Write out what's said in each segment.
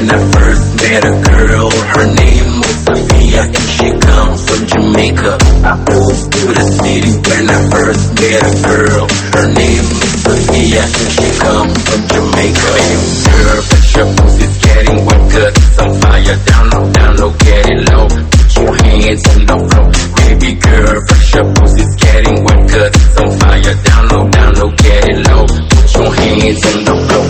When I first met a girl, her name was Sophia, and she comes from Jamaica. I moved to the city when I first met a girl. Her name is Sophia, and she comes from Jamaica. Girl, but your pussy's getting wet, 'cause I'm fire. Down low, get it low. Put your hands on the floor. Baby girl, but your pussy's getting wet, 'cause I'm fire. Down low, get it low. Put your hands on the floor.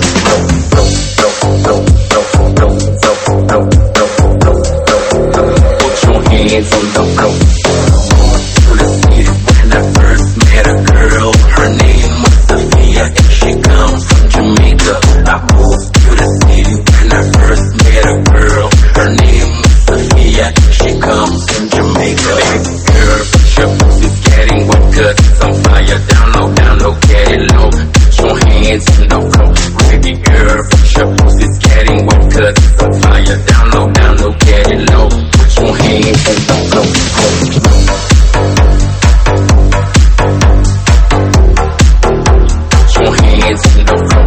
Put your hands on the floor. To the city when I first met a girl. Her name was Sophia, and she comes from Jamaica. I moved to the city when I first met a girl. Her name was Sophia, and she comes from Jamaica. Baby girl, but your pussy's getting wet, 'cause I'm fire. Down low, get it low. Put your hands on the floor. Baby girl, but your pussy's getting wet, 'cause I'm fire. Down low, get it low. Put your hands on the floor. Put your hands on the floor.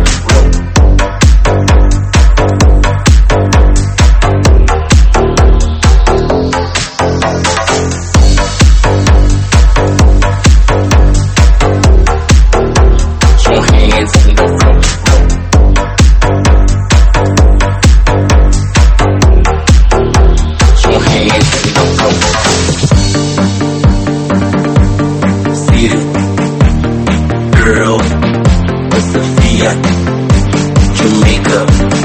Girl, with Sophia, Jamaica.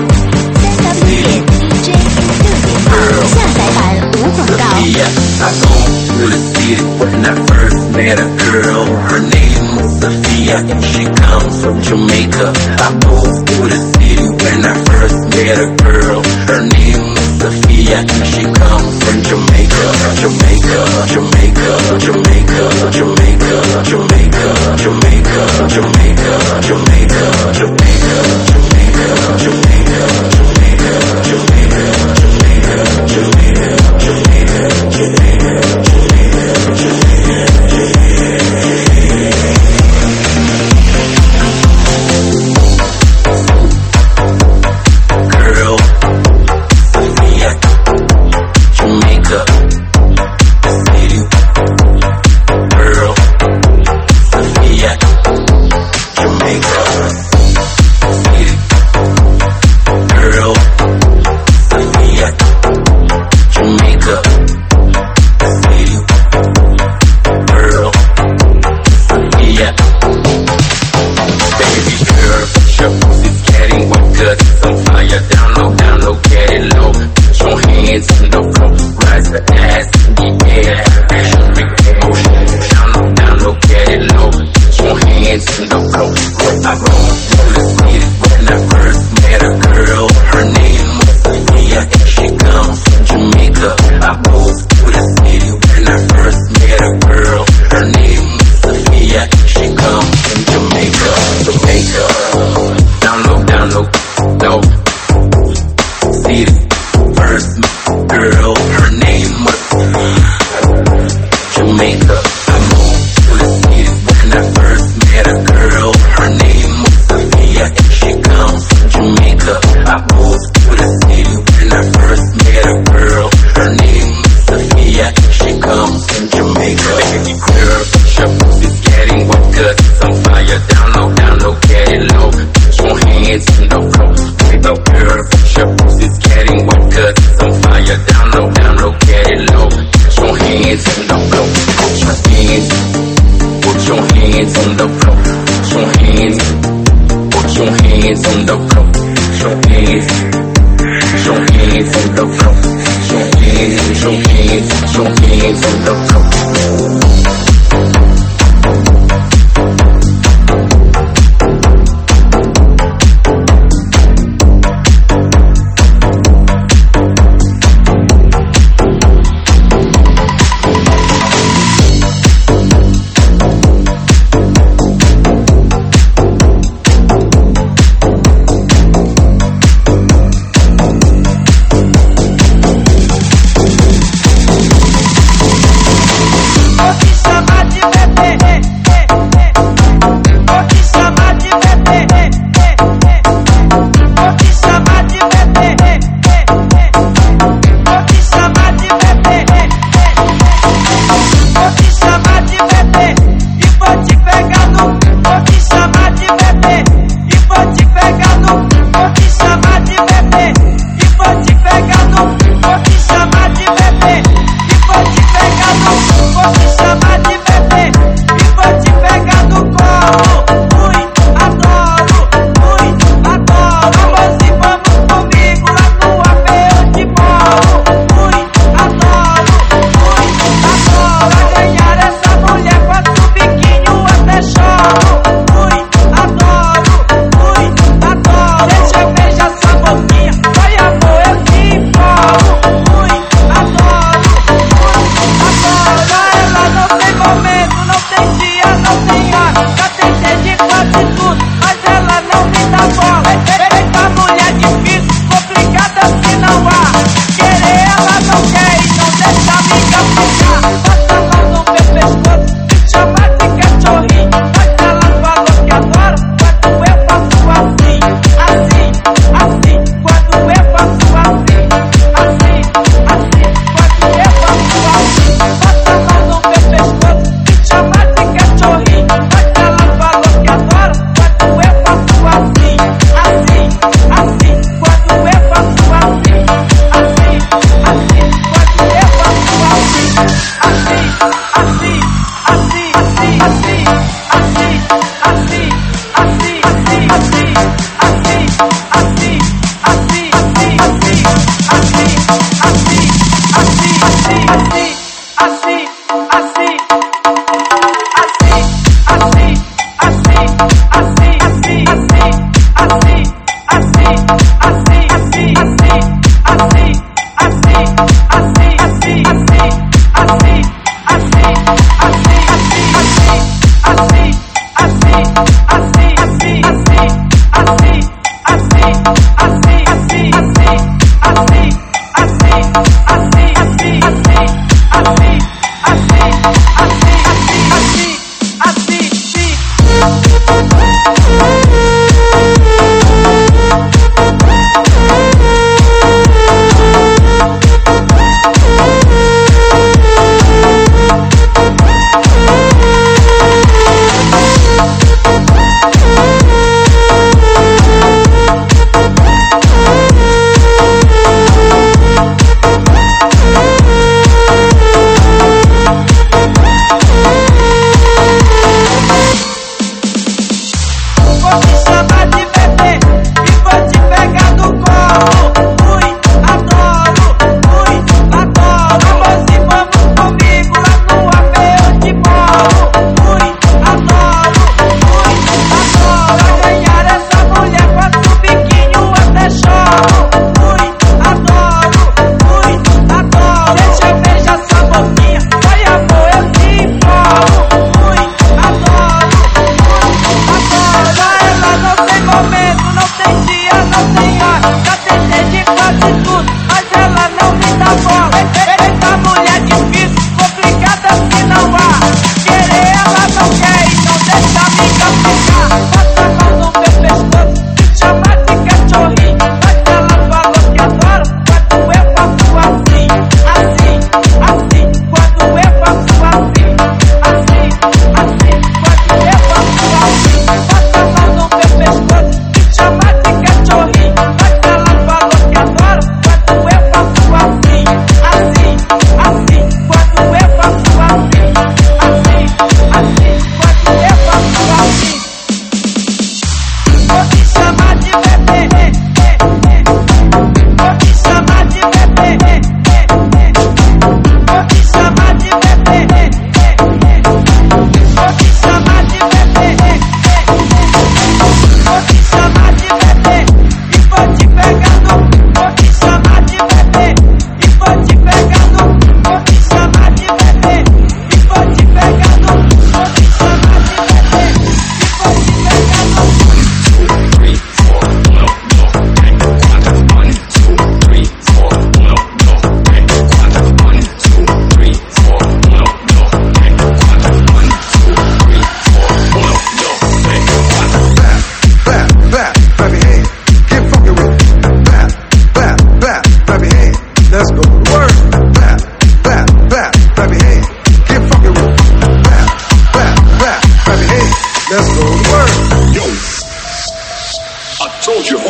Sophia, I go to the city when I first met a girl. Her name was Sophia, and she comes from Jamaica. I moved to the city when I first met a girl. Her name was Sophia, and she comes from Jamaica. Jamaica, Jamaica, Jamaica, Jamaica, Jamaica, Jamaica, Jamaica, Jamaica, Jamaica, Jamaica, Jamaica, Jamaica, Jamaica, Jamaica, Girl, Sophia, Jamaica, city. Girl, Sophia, Jamaica, city. Girl, Sophia, Jamaica, city. Girl, Sophia. Baby girl, your pussy's getting wet, 'cause I'm fire. Down low, get it low. Put your hands on the floor. Rise the ass in the air. Down low, get it low. Put your hands on the floor. I roll through the city when I first met a girl. Her name was Sophia, and she comes from Jamaica. I moved to the city when I first met a girl. Her name was Sophia, and she comes from Jamaica. Jamaica. Down low, low. City. First girl, her name was Jamaica. I moved to the city when I first met a girl. Her name was Sophia, and she comes from Jamaica. I moved to the city when I first met a girl. Her name was Sophia, and she comes from Jamaica. Baby girl, your pussy's getting wet, 'cause I'm fire. Down low, get it low. Put your hands on the floor. Baby girl, your pussy's getting wet, 'cause I'm fire. Down low, get it low. Put your hands on the floor. Put your hands on the floor. Put your hands on the floor. Put your hands on the floor. Put your hands on the floor. Office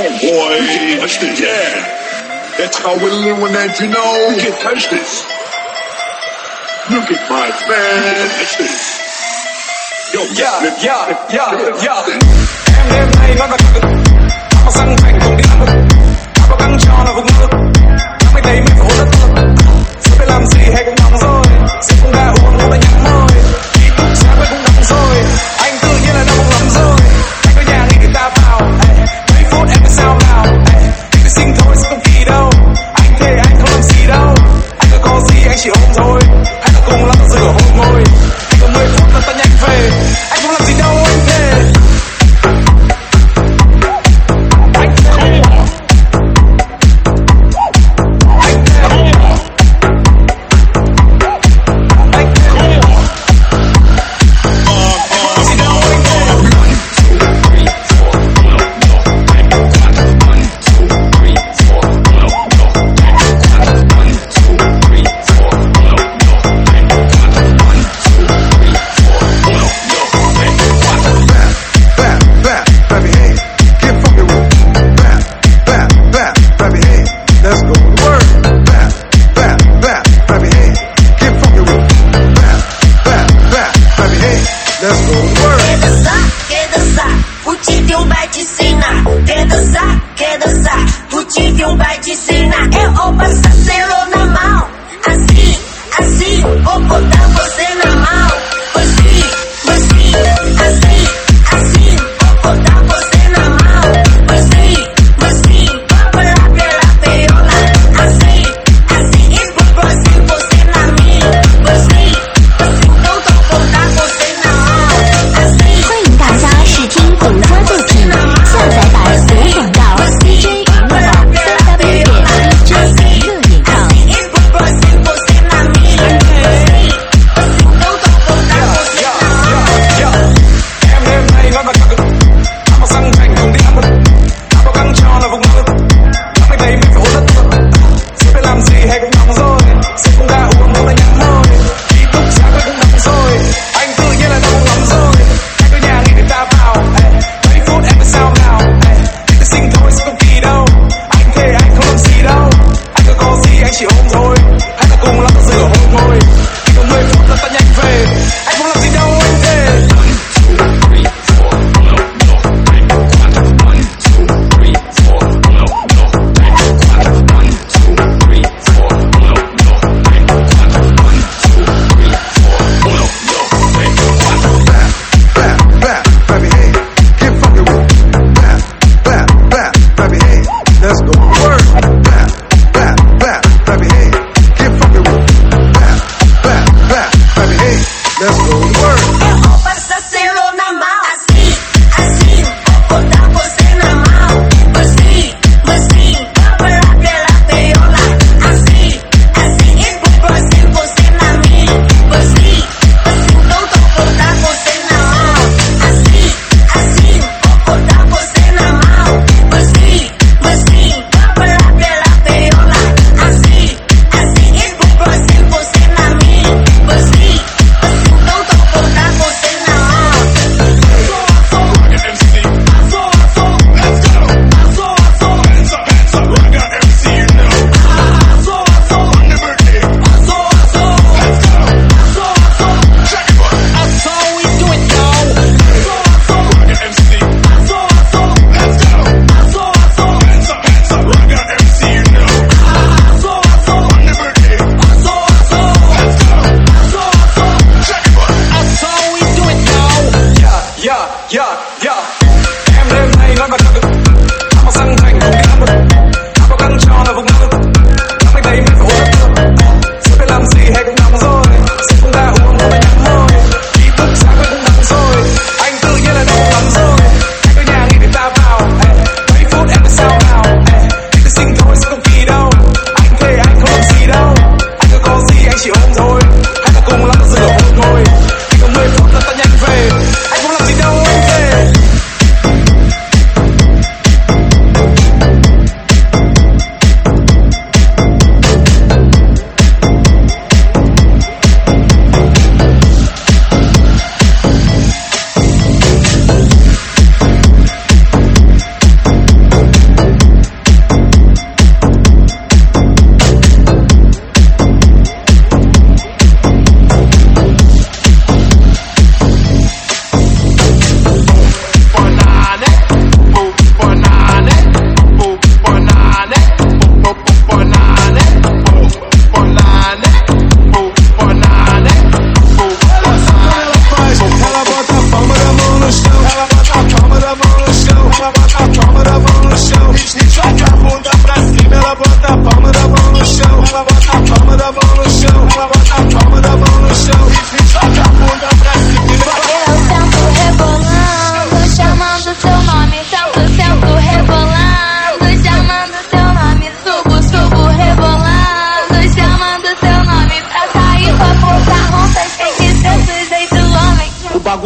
boy, touch this, yeah. That's how we illuminate, you know. You can touch this. Look at my man, touch this. Yo, Em đêm nay nó là cực, nó sẵn thành cùng đi ăn mực, nó cắn cho nó vững lực, nó mới thấy mình phải hôn đất lực. Sẽ biết làm gì hay cũng nóng rồi, sẽ không ga uống không đã nhắm môi, đi cúc sáng với cũng nóng rồi, anh tự nhiên là đau lắm rồi. Anh có nhà nghỉ người ta vào, mấy phút em mới sao nào, anh cứ sinh thôi sẽ không kỳ đâu, anh thề anh không làm gì đâu, anh có gì anh chỉ ôm thôi, hãy là cùng lắm rửa hôn môi, anh có 10 phút là ta nhanh về, anh không làm gì đâu anh thề.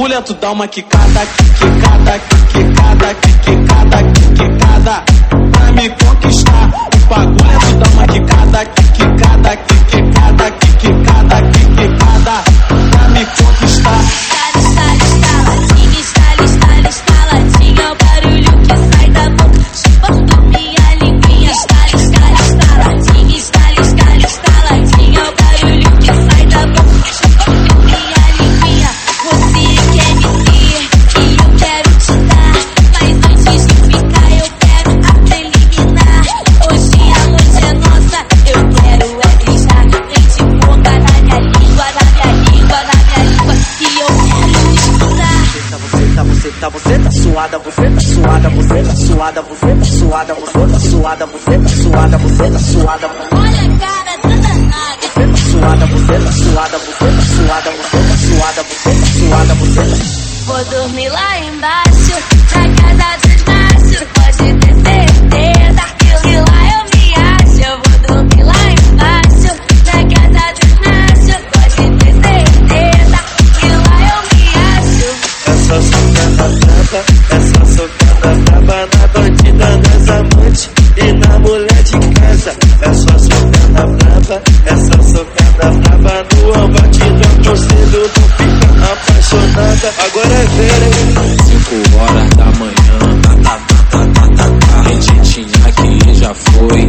bagulho é tu dar uma quicada, quicada, quicada, quicada, quicada. Pra me conquistar, o bagulho é tu dar uma quicada, quicada, quicada, quicada, quicada. Pra me conquistar. Estaladinha, o barulho que sai da boca, chupando minha linguinha. Estaladinha, estaladinha, o barulho que sai da boca, chupando minha linguinha. Você quer me ter e eu quero te dar, mas antes de ficar eu quero a preliminar. Hoje a noite é nossa, eu quero é beijar. Vem de boca na minha língua, na minha língua, na minha língua, que eu quero escutar. Você tá suada, você tá suada, você tá suada, você tá suada, você tá suada, você tá suada, você tá suada. Olha a cara tá danada. Você tá suada, você tá suada, você tá suada, você tá suada, você tá suada, você tá. Vou dormir lá embaixo, na casa dos machos. Pode ter certeza que lá eu me acho. Eu vou dormir lá embaixo, na casa dos machos. Pode ter certeza que lá eu me acho. Essa socada brava, essa socada brava na bandida, nas amantes e na mulher de casa. Essa socada brava, essa socada brava no embate do conselho do fica apaixonada. Agora é ver, 5 horas da manhã, tem gentinha que já foi,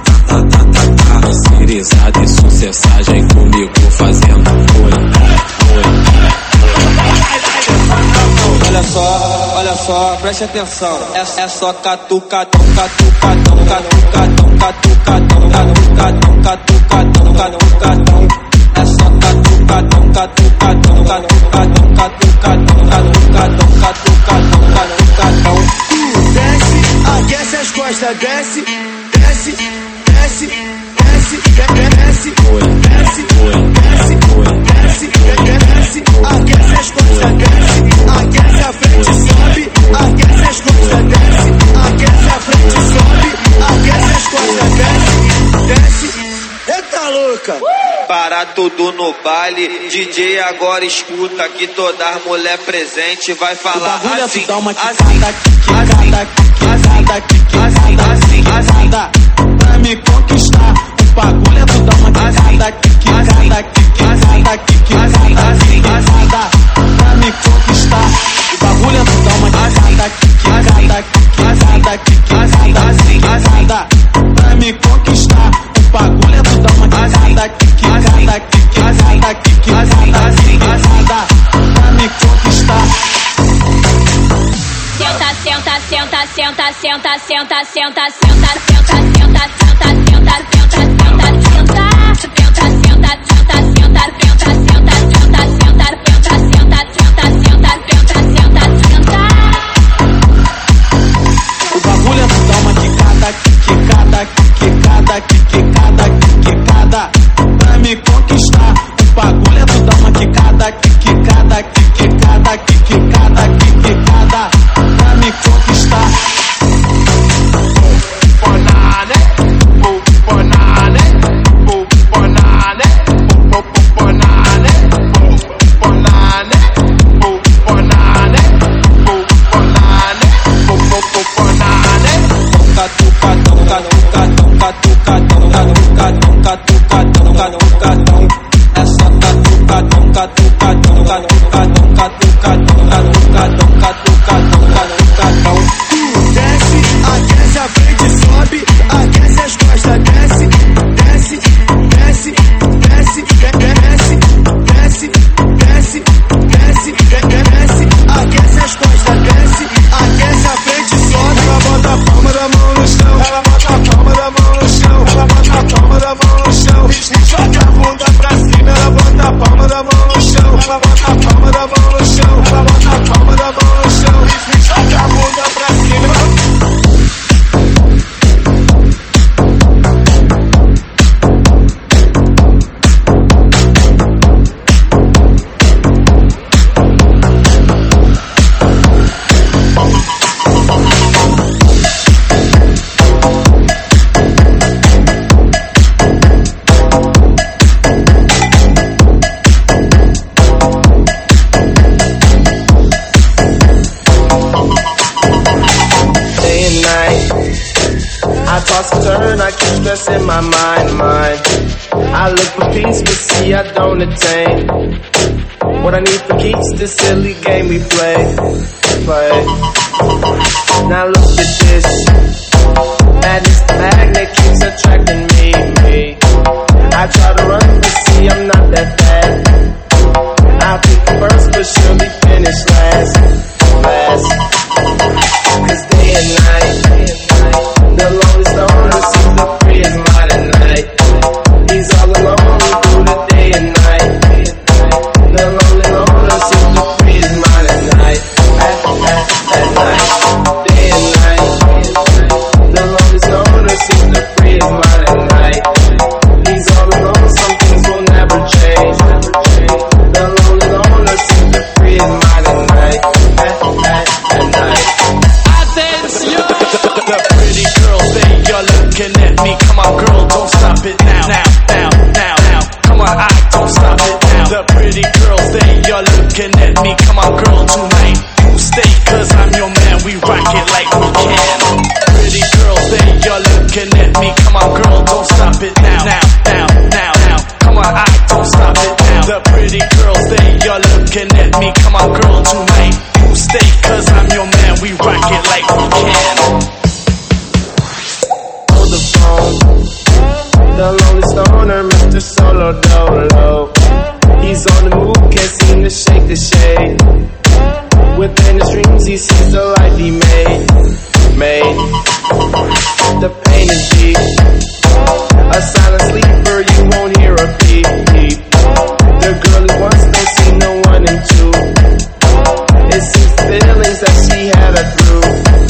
cirizada e sucessagem comigo fazendo foi. Olha só, preste atenção. É só catucadão, catucadão, catucadão, catucadão, catucadão, catucadão, catucadão. É só catucadão, catucadão, catucadão, catucadão, catucadão, catucadão, catucadão. desce, aquece as costas, desce, desce, desce, desce, desce, desce, desce, desce, aquece as costas, desce, aquece a frente, sobe, aquece as costas, desce, aquece a frente, sobe, aquece as costas, desce, desce. Eita louca! Para tudo no baile, DJ agora escuta que toda as mulher presente vai falar assim, dá uma assim, quicada, quicada. Pra me conquistar, o bagulho é tu dar uma quicada, quicada, quicada. Pra me conquistar, o bagulho é tu dar uma quicada, quicada. Pra me conquistar, o bagulho é tu dar uma quicada, quicada, pra me conquistar. Senta, senta, senta, senta, senta, senta, senta, senta, senta, senta, senta, senta, senta, senta, O bagulho é tu dar uma quicada, quicada. Pra me conquistar, o bagulho é tu dar uma quicada, quicada. Pra me conquistar. Banane, I toss and turn, I keep stressing my mind. I look for peace, but see I don't attain. What I need for keeps this silly game we play. Now look at this. Madness, the magnet keeps attracting me. I try to run, but see I'm not that bad. I'll pick first, but surely finish last. Cause day and night, the longest owner seems to free his mind at night. He's all alone through the day and night. The lonely loner seems to free his mind at night. At night, day and night. The longest owner seems to free his mind at night. He's all alone, some things will never change. The lonely loner seems to free his mind at night. At night. The pretty girls, they are looking at me. Come on, girl, don't stop it now. Come on, don't stop it now. The pretty girls, they are looking at me. Come on, girl, tonight you stay, cause I'm your man. We rock it like we can. Pretty girls, they are looking at me. Come on, girl, don't stop it now. Come on, don't stop it now. The pretty girls, they are looking at me. Come on, girl, tonight you stay, cause I'm your man. We rock it like we can. Hold the phone. The lonely stoner, Mr. Solo Dolo. He's on the move, can't seem to shake the shade. Within his dreams, he sees the life he made. The pain is deep. A silent sleeper, you won't hear a peep. The girl he wants don't see no one in two. It seems the feelings that she had her through.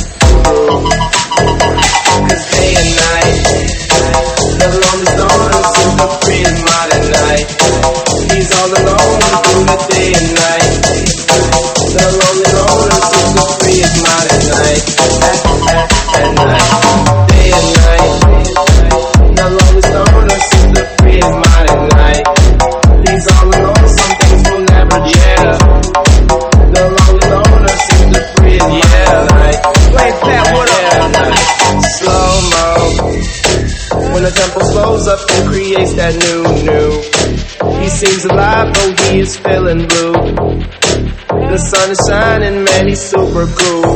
Cause day and night, the lonely loner seems to free his mind at night. He's all alone through the day and night. The lonely loner seems to free his mind at night. At night, day and night. The lonely loner seems to free his mind at night. He's all alone, some things will never change. The lonely loner seems to free his mind at night. Like that, what up? Slow-mo. When the tempo slows up and creates that new. He seems alive, though he is feeling blue. The sun is shining, man, he's super cool.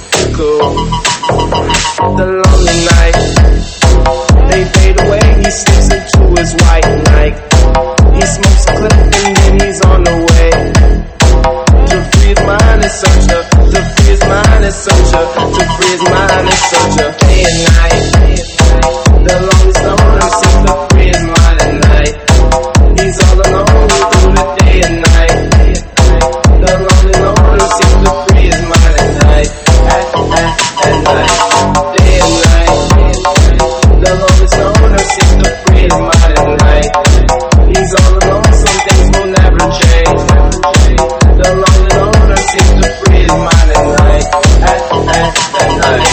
The lonely night, they fade away, he slips into his white night. He smokes a clip and then he's on the way. To free his mind and search her. To free his mind and search her. To free his mind and search her. Day and night, the longest owner seems to free his mind at night. He's all alone through the day and night. The lonely loner seems to free his mind at night. At night, day and night. The longest owner seems to free his mind at night. He's all alone, some things will never change. The lonely loner seems to free his mind at night. At night.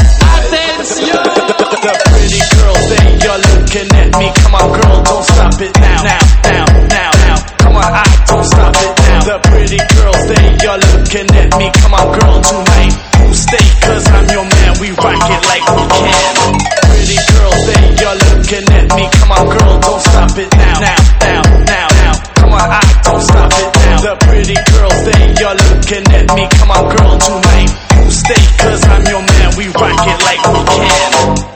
The pretty girls, they are looking at me. Come on, girl, don't stop it now. Come on, don't stop it now. The pretty girls, they are looking at me. Come on, girl, tonight you stay, cause I'm your man. We rock it like we can. Pretty girls, they are looking at me. Come on, girl, don't stop it now. Come on, don't stop it now. The pretty girls, they are looking at me. Come on, girl, tonight you stay, cause I'm your man. We rock it like we can.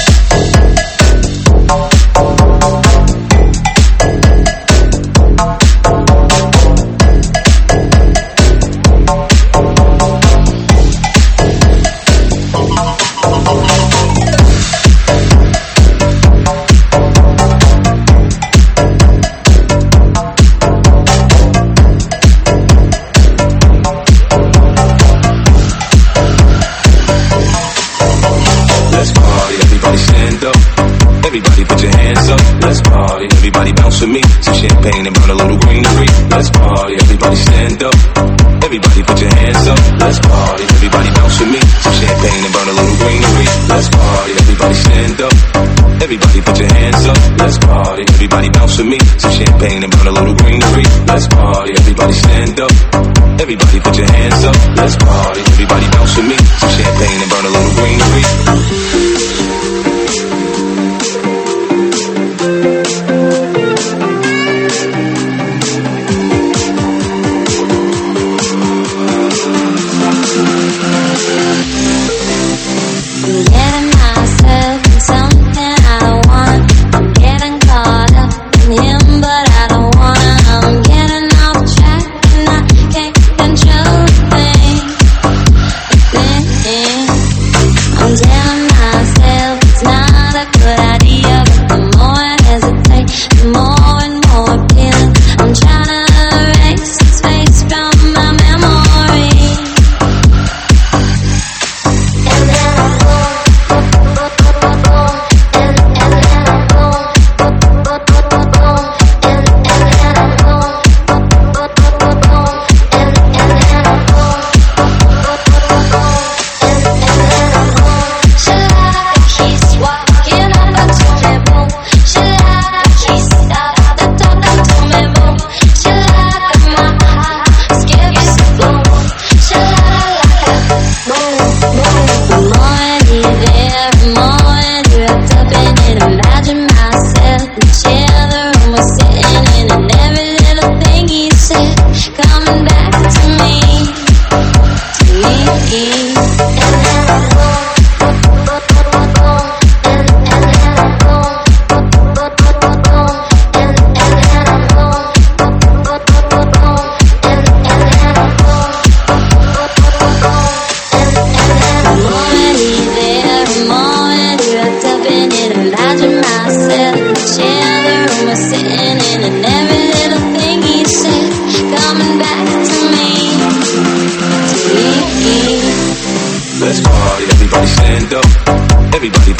Everybody put your hands up, let's party. Everybody bounce with me, some champagne and burn a little greenery. Let's party, everybody stand up. Everybody put your hands up, let's party. Everybody bounce with me, some champagne and burn a little greenery. Let's party, everybody stand up. Everybody put your hands up, let's party. Everybody bounce with me, some champagne and burn a little greenery. Let's party, everybody stand up. Everybody put your hands up, let's party. Everybody bounce with me, some champagne and burn a little greenery.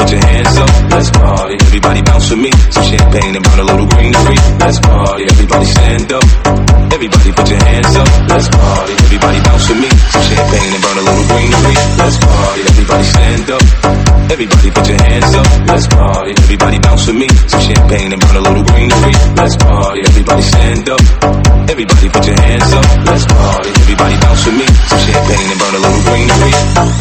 put your hands up. Let's party. Everybody bounce with me. Some champagne and burn a little greenery. Let's party. Everybody stand up. Everybody put your hands up. Let's party. Everybody bounce with me. Some champagne and burn a little greenery. Let's party. Everybody stand up. Everybody put your hands up. Let's party. Everybody bounce with me. Some champagne and burn a little greenery. Let's party. Everybody stand up. Everybody put your hands up. Let's party. Everybody bounce with me. Some champagne and burn a little greenery.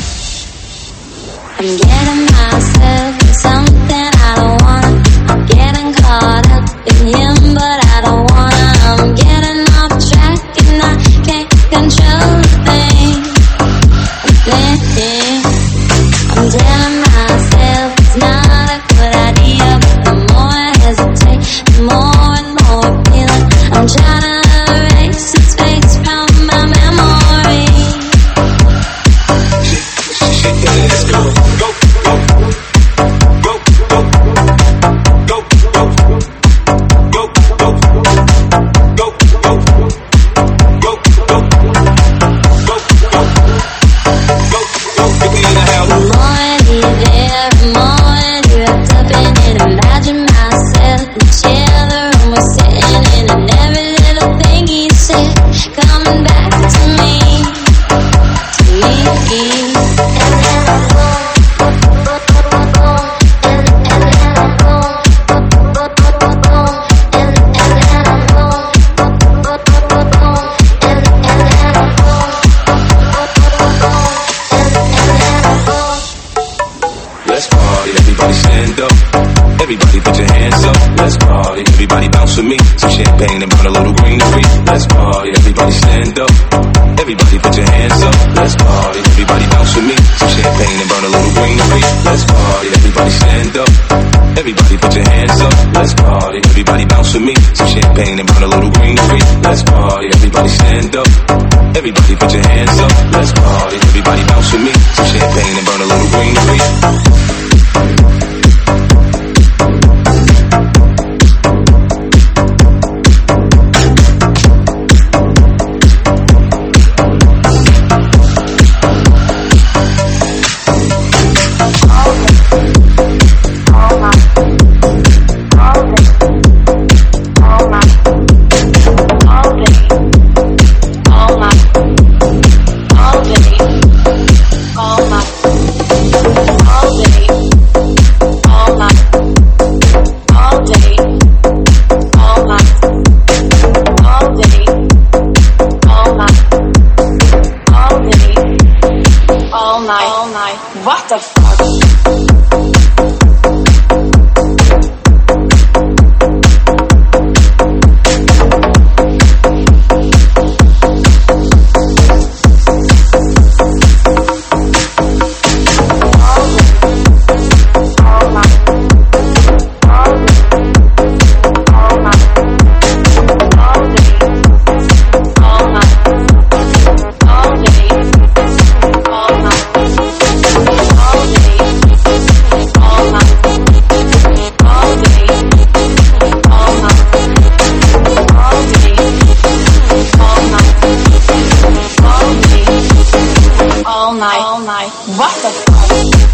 I'm getting myself in something I don't want. I'm getting caught up in him, but I don't wanna. I'm getting off track and I can't control the thing I'm thinking. I'm telling myself it's not a good idea, but the more I hesitate, the more and more I feel it. I'm trying to erase its face from my memory. Let's go. Go, go, go, go, go, go, go, go, go, go, go, go, we in the house. The more I leave there, the more I get wrapped up in it. Imagine myself in the chair the room was sitting in, and every little thing he said coming back to me. Let's party, everybody stand up. Everybody put your hands up. Let's party, everybody bounce with me. Some champagne and burn a little greenery. Let's party, everybody stand up. Everybody put your hands up. Let's party, everybody bounce with me. Some champagne and burn a little greenery. Let's party, everybody stand up. Everybody put your hands up. Let's party, everybody bounce with me. Some champagne and burn a little greenery. Let's party, everybody stand up. Everybody put your hands up. Let's party, everybody bounce with me. Some champagne and burn a little greenery. What the fuck? All night. What the fuck?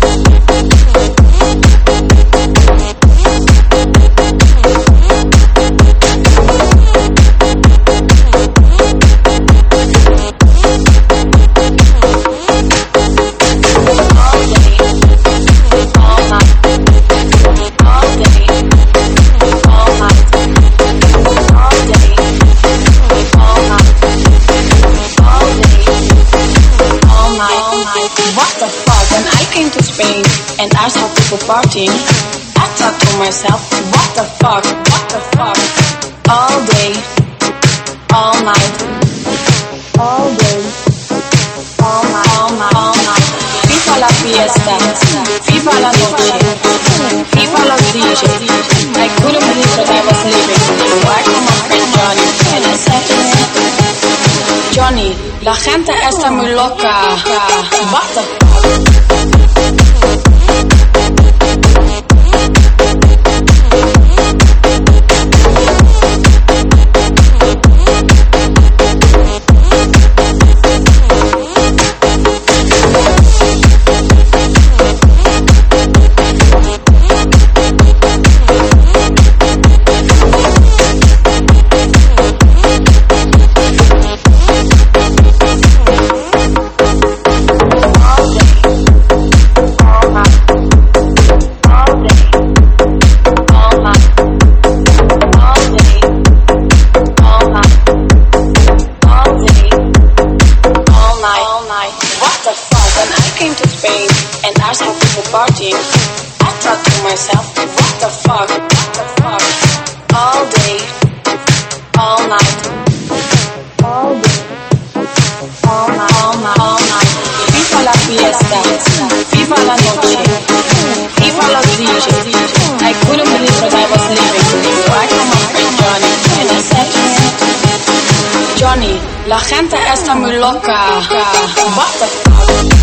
What the fuck? When I came to Spain and I saw people partying, I thought to myself, what the fuck? What the fuck? All day, all night, all day, all night, all night, all night. Viva la fiesta, viva la noche, viva los DJs. I couldn't believe that I was leaving, so I called my friend Johnny and I said to him, Johnny, la gente está muy loca. What the fuck? partying. I thought to myself, what the fuck, all day, all night, all day, all night. Viva la fiesta, viva la noche, viva los DJs. I couldn't believe what I was living, so I came up with Johnny, and I said to him, Johnny, la gente está muy loca, what the fuck?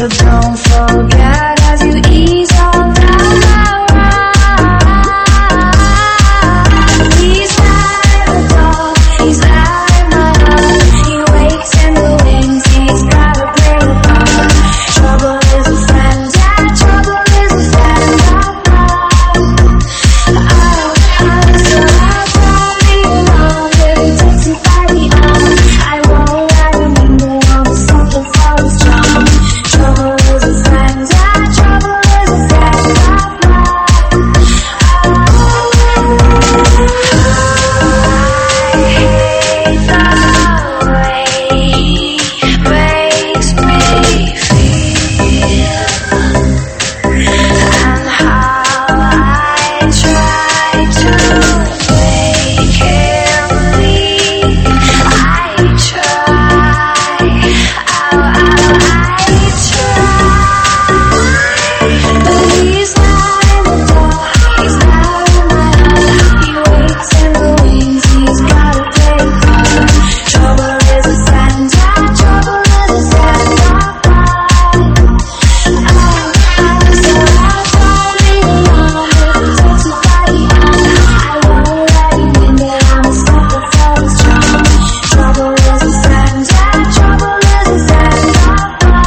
So don't forget as you ease all down my ride. He's like a dog, he's like my heart. He wakes in the wings, he's gotta play the part. Trouble is a friend, yeah, trouble is a friend of mine. So I'll be alone if he takes me by the arm. I won't let him in, but I'm something for his charm. Trouble is a friend, yeah, trouble is a friend of mine. I hate the way he makes me feel, and how I try to make him leave. I try, but he's like the dog, he's like my heart. He wakes in the wings, he's gotta play the part. Trouble is a friend, yeah, trouble is a friend of mine. So I'll be alone if he takes me by the arm. I won't let him in, but I'm a sucker for his charm. Trouble is a friend, yeah, trouble is a friend of mine.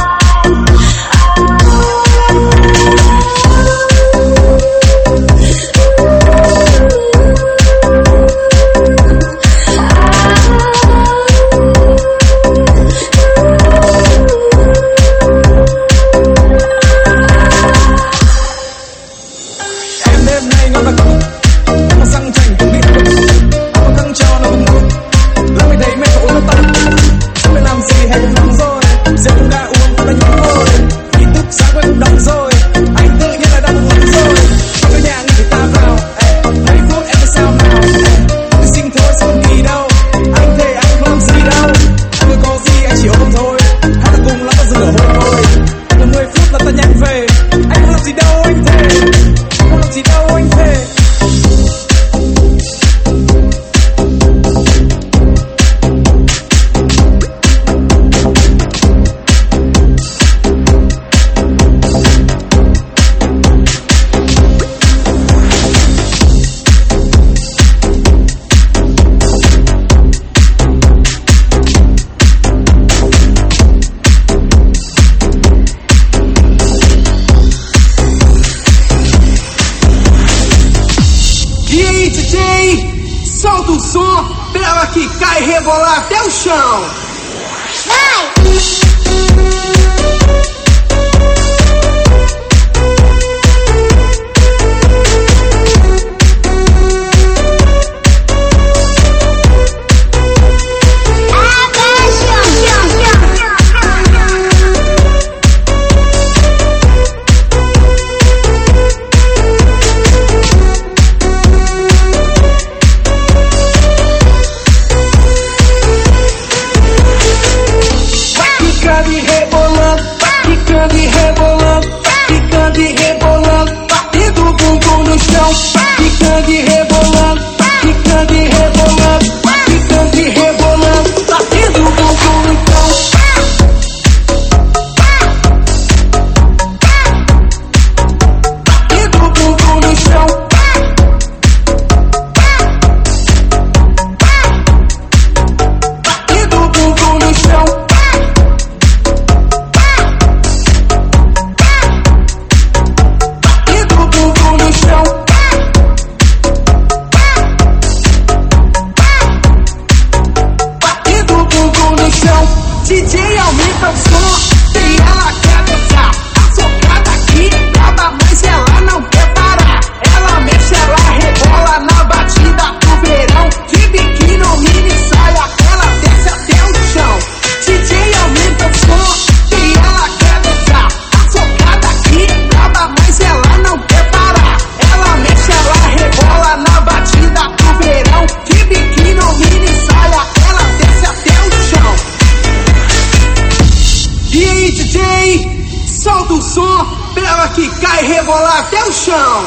Em đêm nay nó là cũ, em mà sang chảnh từng đi được, anh mà căng cho nó vẫn ngủ. Lắm mày thấy mẹ phải uống nó tắt, không biết làm gì hay cũng nóng rồi. Rượu cũng đã uống cũng đã nhúng rồi, ý thức sáng quên cũng đóng rồi. Anh tự nhiên là đang uống rồi, vào cái nhà nghỉ ta vào. Mấy phút em mới sao nào, tôi xin thôi sao không kỳ đâu. Anh thề anh không làm gì đâu, anh cứ có gì anh chỉ ôm thôi. Hay là cùng lắm là dừng ở hôn thôi. Được 10 phút là ta nhanh về, anh không làm gì đâu anh thề. Không làm gì đâu anh thề. E aí, DJ, solta o som pra ela quicar e rebolar até o chão. Quicando e rebolando, quicando e rebolando, quicando e rebolando, batendo o bumbum no chão. Quicando e rebolando, quicando e rebolando, quicando e rebolando, batendo o bumbum no chão. Batendo o bumbum no chão. Batendo o bumbum no chão. Batendo o bumbum no chão. Batendo o bumbum no chão. DJ aumenta o som, tem ela quer dançar. A socada aqui é braba, mas ela não quer parar. Ela mexe, ela rebola na batida do verão. De biquíni ou mini saia, ela desce até o chão. DJ aumenta o som, tem ela quer dançar. A socada aqui é braba, mas ela não quer parar. Ela mexe, ela rebola na batida do verão. De biquíni ou mini saia, ela desce até o chão. E aí, DJ, solta o som pra ela quicar e rebolar até o chão.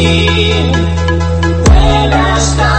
When I stop